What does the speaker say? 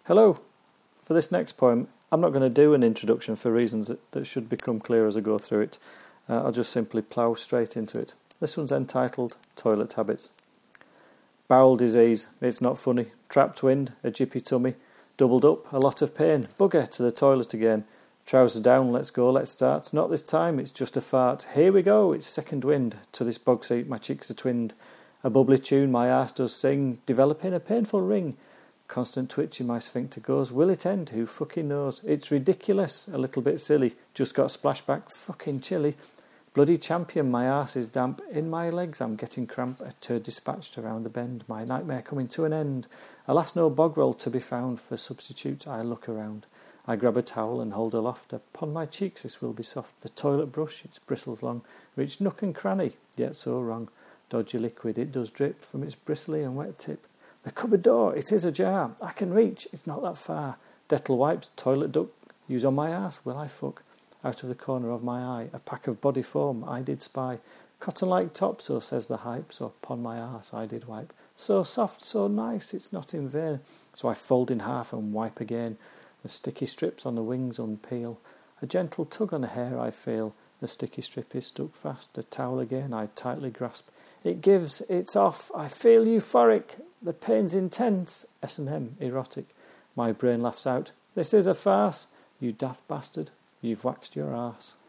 Hello. For this next poem, I'm not going to do an introduction for reasons that should become clear as I go through it. I'll just simply plough straight into it. This one's entitled Toilet Habits. Bowel disease, it's not funny. Trapped wind, a jippy tummy. Doubled up, a lot of pain. Bugger, to the toilet again. Trousers down, let's go, let's start. Not this time, it's just a fart. Here we go, it's second wind. To this bog seat, my cheeks are twinned. A bubbly tune my arse does sing, developing a painful ring. Constant twitch in my sphincter goes. Will it end? Who fucking knows? It's ridiculous, a little bit silly. Just got a splashback, fucking chilly. Bloody champion, my arse is damp. In my legs I'm getting cramp. A turd dispatched around the bend. My nightmare coming to an end. Alas, no bog roll to be found. For substitute I look around. I grab a towel and hold aloft. Upon my cheeks this will be soft. The toilet brush, its bristles long. Reach nook and cranny, yet so wrong. Dodgy liquid, it does drip from its bristly and wet tip. The cupboard door, it is ajar. I can reach, it's not that far. Dettol wipes, toilet duck, use on my arse, will I fuck? Out of the corner of my eye, a pack of body foam I did spy. Cotton-like top, so says the hype, so upon my arse I did wipe. So soft, so nice, it's not in vain. So I fold in half and wipe again. The sticky strips on the wings unpeel. A gentle tug on the hair I feel. The sticky strip is stuck fast. A towel again I tightly grasp. It gives, it's off, I feel euphoric. The pain's intense, S&M, erotic. My brain laughs out. This is a farce. You daft bastard, you've waxed your arse.